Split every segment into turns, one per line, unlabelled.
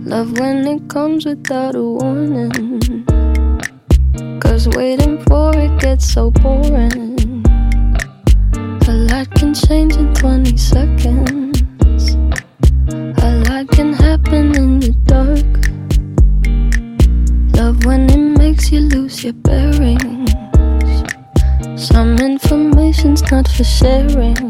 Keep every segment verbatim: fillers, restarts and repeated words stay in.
Love when it comes without a warning, 'cause waiting for it gets so boring. A lot can change in twenty seconds. A lot can happen in the dark. Love when it makes you lose your bearings. Some information's not for sharing.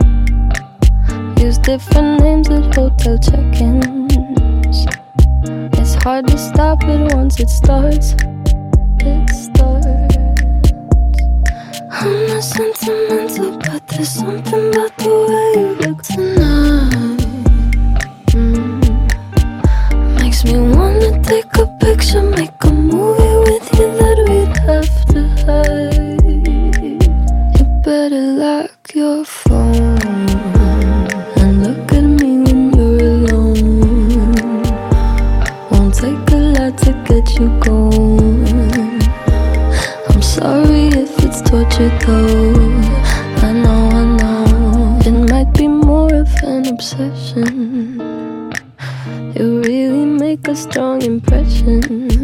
Use different names at hotel check-ins. It's hard to stop it once it starts. It starts. I'm not sentimental, but there's something about the way you look tonight. mm. Makes me wanna take a picture, make a movie with you that we'd have to hide. You better lock your phone and look at me when you're alone. Won't take a lot to get you going. I'm sorry if it's torture though. I know, I know, it might be more of an obsession. You really make a strong impression.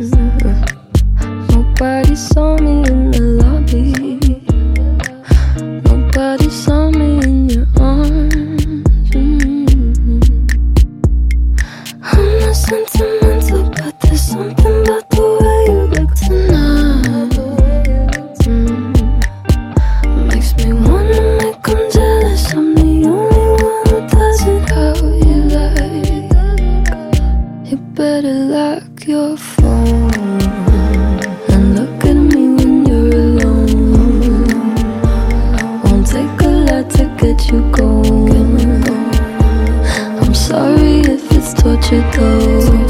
Nobody saw me in the lobby. Nobody saw me in your arms. mm. I'm not sentimental, but there's something about the way you look tonight. mm. Makes me wanna make them jealous. I'm the only one who does it how you like. You better lock your phone and look at me when you're alone. Won't take a lot to get you going. I'm sorry if it's torture though.